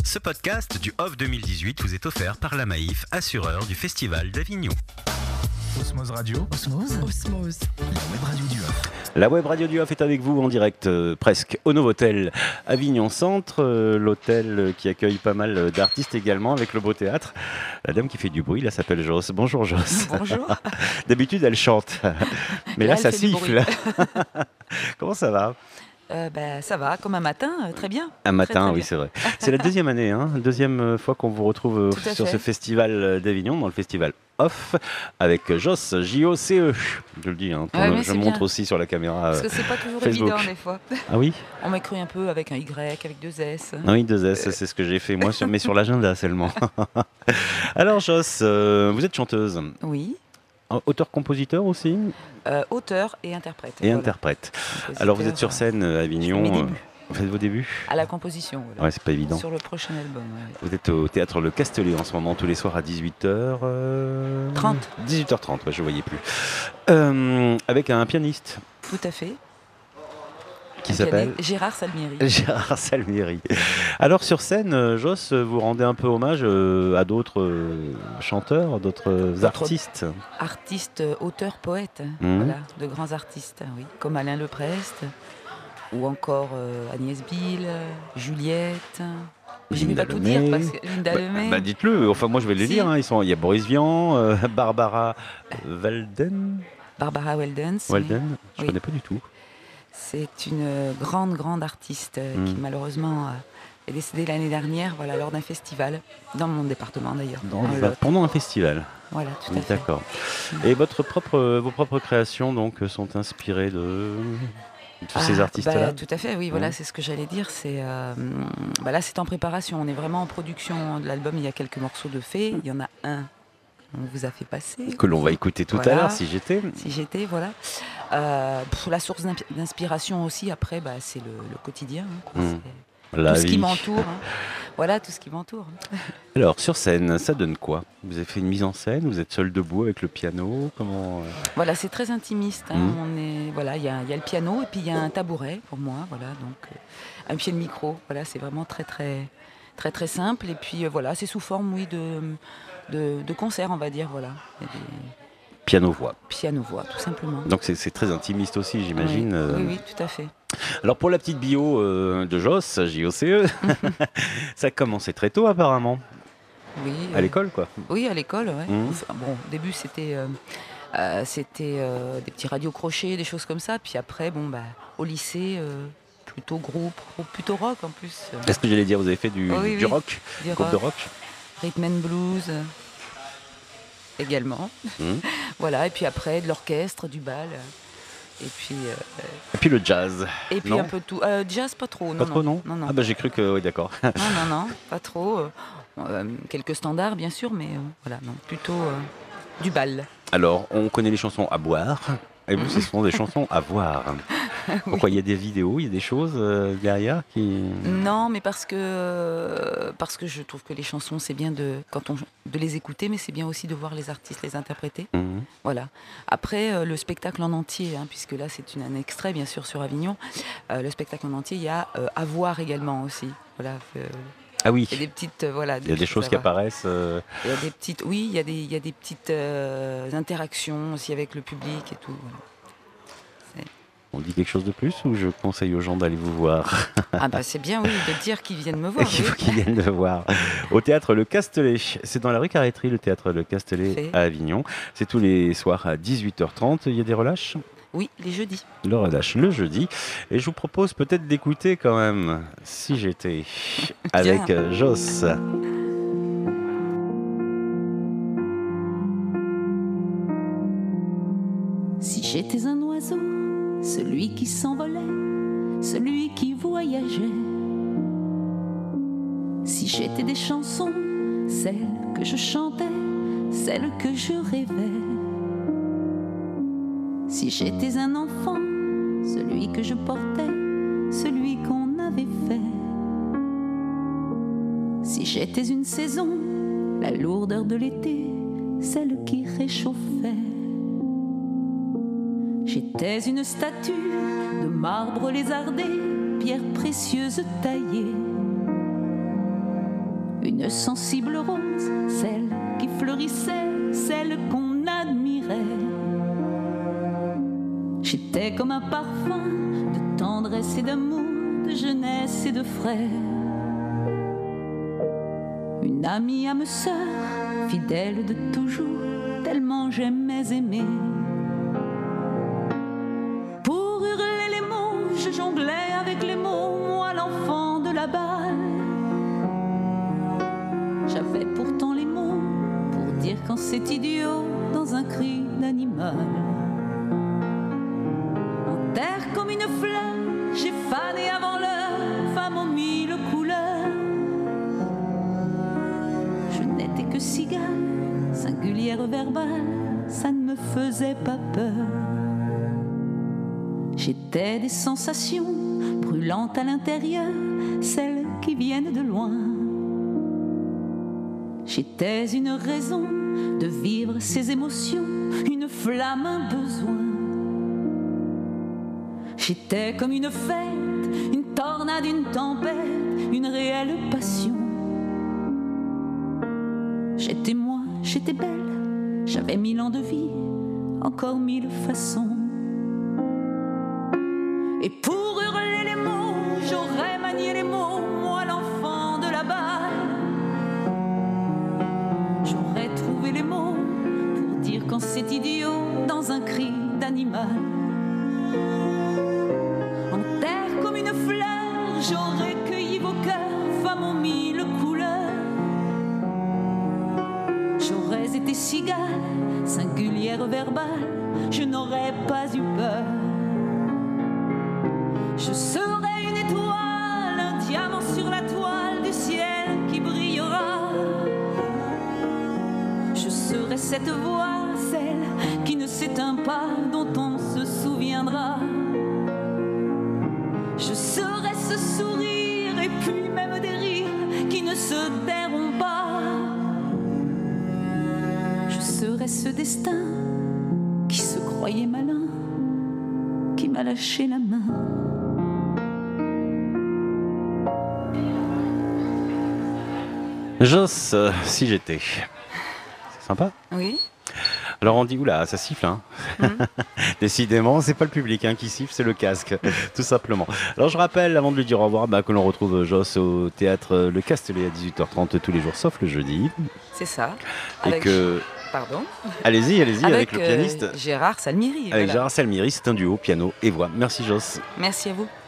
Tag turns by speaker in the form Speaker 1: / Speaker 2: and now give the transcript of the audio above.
Speaker 1: Ce podcast du Off 2018 vous est offert par la Maïf, assureur du Festival d'Avignon.
Speaker 2: Osmose Radio.
Speaker 3: Osmose.
Speaker 2: La web radio du Off.
Speaker 4: La web radio du Off est avec vous en direct presque au Novotel Avignon Centre, l'hôtel qui accueille pas mal d'artistes également avec le Beau Théâtre. La dame qui fait du bruit là s'appelle Joss. Bonjour Joss.
Speaker 3: Bonjour.
Speaker 4: D'habitude elle chante, mais là ça
Speaker 3: elle fait du
Speaker 4: siffle. Comment ça va?
Speaker 3: Ça va, comme un matin, très bien.
Speaker 4: Un matin,
Speaker 3: très
Speaker 4: oui,
Speaker 3: bien.
Speaker 4: c'est vrai. C'est la deuxième année, deuxième fois qu'on vous retrouve
Speaker 3: Tout à
Speaker 4: sur
Speaker 3: fait.
Speaker 4: ce festival d'Avignon, dans le festival Off, avec Joss, J-O-C-E. Je le dis,
Speaker 3: Ouais, mais
Speaker 4: je
Speaker 3: c'est
Speaker 4: montre
Speaker 3: bien.
Speaker 4: aussi sur la caméra.
Speaker 3: Parce que c'est pas toujours
Speaker 4: Facebook.
Speaker 3: évident des fois.
Speaker 4: Ah oui?
Speaker 3: On m'a cru un peu avec un Y, avec deux S.
Speaker 4: Ah oui, 2S, c'est ce que j'ai fait moi, mais sur l'agenda seulement. Alors Joss, vous êtes chanteuse,
Speaker 3: Oui,
Speaker 4: auteur-compositeur aussi,
Speaker 3: auteur et interprète.
Speaker 4: et
Speaker 3: voilà.
Speaker 4: interprète.
Speaker 3: Compositeur,
Speaker 4: Alors vous êtes sur scène à Avignon,
Speaker 3: mes débuts.
Speaker 4: vous faites vos débuts?
Speaker 3: À la composition, voilà.
Speaker 4: Ouais, c'est pas évident.
Speaker 3: Sur le prochain album. Ouais.
Speaker 4: Vous êtes au théâtre Le Castellet en ce moment, tous les soirs à 18h...
Speaker 3: 30.
Speaker 4: 18h30, ouais, je voyais plus. Avec un pianiste
Speaker 3: Tout à fait.
Speaker 4: qui
Speaker 3: Un
Speaker 4: s'appelle
Speaker 3: pianiste, Gérard Salmieri.
Speaker 4: Gérard Salmieri. Alors sur scène, Joss, vous rendez un peu hommage à d'autres chanteurs, d'autres artistes.
Speaker 3: Artiste, auteur, poète.
Speaker 4: Mhm.
Speaker 3: Voilà, de grands artistes, oui. Comme Alain Leprest, ou encore Agnès Bill, Juliette. Je ne vais
Speaker 4: Linda
Speaker 3: pas tout dire
Speaker 4: Lemay.
Speaker 3: parce que Linda Lemay.
Speaker 4: Bah, dites-le, enfin moi je vais les
Speaker 3: Si.
Speaker 4: lire. Il y a Boris Vian, Barbara Walden.
Speaker 3: Barbara Weldens. oui.
Speaker 4: Walden, je
Speaker 3: Oui.
Speaker 4: connais pas du tout.
Speaker 3: C'est une grande artiste qui malheureusement est décédée l'année dernière, voilà, lors d'un festival, dans mon département d'ailleurs. dans le Lot.
Speaker 4: Pendant un festival.
Speaker 3: Voilà, tout à fait.
Speaker 4: D'accord. Et vos propres créations donc sont inspirées de tous ces artistes-là.
Speaker 3: Tout à fait, oui, voilà, c'est ce que j'allais dire. Là, c'est en préparation. On est vraiment en production de l'album. Il y a quelques morceaux de faits. Il y en a un qu'on vous a fait passer.
Speaker 4: Que l'on va écouter tout
Speaker 3: Voilà.
Speaker 4: à l'heure si j'étais.
Speaker 3: Si j'étais, voilà. La source d'inspiration aussi, après, c'est le quotidien. hein, quoi.
Speaker 4: La
Speaker 3: Tout ce qui
Speaker 4: vie.
Speaker 3: m'entoure. hein. Voilà, tout ce qui m'entoure.
Speaker 4: Alors sur scène, ça donne quoi? Vous avez fait une mise en scène, vous êtes seul debout avec le piano, comment
Speaker 3: Voilà, c'est très intimiste. hein.
Speaker 4: Mhm.
Speaker 3: Il y a le piano et puis il y a un tabouret pour moi. Voilà, donc un pied de micro. Voilà, c'est vraiment très simple. Et puis voilà, c'est sous forme, oui, de concert, on va dire. Voilà, il y a des
Speaker 4: piano-voix.
Speaker 3: piano-voix, tout simplement.
Speaker 4: Donc c'est très intimiste aussi, j'imagine.
Speaker 3: Oui, tout à fait.
Speaker 4: Alors pour la petite bio de Joss, J-O-C-E, ça a commencé très tôt apparemment,
Speaker 3: Oui.
Speaker 4: à l'école quoi.
Speaker 3: Oui, à l'école. Ouais.
Speaker 4: Mhm.
Speaker 3: Enfin, bon, au début, c'était des petits radios crochets, des choses comme ça. Puis après, au lycée, plutôt groupe, plutôt rock en plus.
Speaker 4: Est-ce que j'allais dire, vous avez fait du
Speaker 3: Oui.
Speaker 4: rock,
Speaker 3: Du
Speaker 4: groupe de rock?
Speaker 3: Rhythm and blues également.
Speaker 4: Mhm.
Speaker 3: Voilà, et puis après de l'orchestre, du bal. Et
Speaker 4: Et puis le jazz.
Speaker 3: puis
Speaker 4: Non.
Speaker 3: un peu de tout. Jazz, pas trop.
Speaker 4: Pas trop, non?
Speaker 3: Non.
Speaker 4: Ah bah j'ai cru que, oui d'accord.
Speaker 3: Non, pas trop. Quelques standards, bien sûr, mais voilà, non, plutôt du bal.
Speaker 4: Alors on connaît les chansons à boire, et vous ce sont des chansons à voir. Pourquoi il y a des vidéos, il y a des choses derrière qui...
Speaker 3: Non, mais parce que je trouve que les chansons, c'est bien de les écouter, mais c'est bien aussi de voir les artistes les interpréter.
Speaker 4: Mhm.
Speaker 3: Voilà. Après, le spectacle en entier, puisque là, c'est un extrait, bien sûr, sur Avignon. Le spectacle en entier, il y a à voir également aussi. Voilà.
Speaker 4: Ah oui,
Speaker 3: Il y a des petites, voilà.
Speaker 4: il y a des choses qui apparaissent.
Speaker 3: Il y a des petites, oui, il y a des petites interactions aussi avec le public et tout. Voilà.
Speaker 4: On dit quelque chose de plus ou je conseille aux gens d'aller vous voir?
Speaker 3: C'est bien, oui, de dire qu'ils viennent me voir.
Speaker 4: Il
Speaker 3: oui.
Speaker 4: faut qu'ils viennent le voir. Au théâtre Le Castellet. C'est dans la rue Carreterie, le théâtre Le Castellet
Speaker 3: Fait.
Speaker 4: à Avignon. C'est tous les soirs à 18h30. Il y a des relâches?
Speaker 3: Oui, les jeudis.
Speaker 4: Le relâche le jeudi. Et je vous propose peut-être d'écouter quand même, si j'étais, avec Joss.
Speaker 5: Si j'étais un oiseau, celui qui s'envolait, celui qui voyageait. Si j'étais des chansons, celles que je chantais, celles que je rêvais. Si j'étais un enfant, celui que je portais, celui qu'on avait fait. Si j'étais une saison, la lourdeur de l'été, celle qui réchauffait. J'étais une statue de marbre lézardé, pierre précieuse taillée. une sensible rose, celle qui fleurissait, celle qu'on admirait. J'étais comme un parfum de tendresse et d'amour, de jeunesse et de frère. Une amie âme sœur, fidèle de toujours, tellement j'aimais aimer. Pour hurler les mots, je jonglais avec les mots, moi l'enfant de la balle. J'avais pourtant les mots pour dire quand c'est idiot dans un cri d'animal. En terre comme une fleur, j'ai fané avant l'heure, femme aux mille couleurs. Je n'étais que cigale, singulière verbale, ça ne me faisait pas peur. J'étais des sensations brûlantes à l'intérieur, celles qui viennent de loin. J'étais une raison de vivre ces émotions, une flamme, un besoin. J'étais comme une fête, une tornade, une tempête, une réelle passion. J'étais moi, j'étais belle, j'avais 1000 ans de vie, encore 1000 façons. Et pour hurler les mots, j'aurais manié les mots, moi l'enfant de la balle. J'aurais trouvé les mots pour dire quand c'est idiot dans un cri d'animal. En terre comme une fleur, j'aurais cueilli vos cœurs, femmes aux 1000 couleurs. J'aurais été cigale, singulière verbale, je n'aurais pas eu peur. Je serai une étoile, un diamant sur la toile du ciel qui brillera. Je serai cette voix, celle qui ne s'éteint pas, dont on se souviendra. Je serai ce sourire et puis même des rires qui ne se tairont pas. Je serai ce destin qui se croyait malin, qui m'a lâché la main.
Speaker 4: Joss, si j'étais. C'est sympa.
Speaker 3: Oui.
Speaker 4: Alors on dit, oula, ça siffle, hein. Décidément, c'est pas le public qui siffle, c'est le casque, tout simplement. Alors je rappelle, avant de lui dire au revoir, que l'on retrouve Joss au théâtre Le Castellet à 18h30 tous les jours, sauf le jeudi.
Speaker 3: C'est ça.
Speaker 4: Et que...
Speaker 3: Pardon.
Speaker 4: Allez-y, avec le pianiste.
Speaker 3: Gérard Salmiry.
Speaker 4: Avec Gérard Salmiry, c'est un duo, piano et voix. Merci Joss.
Speaker 3: Merci à vous.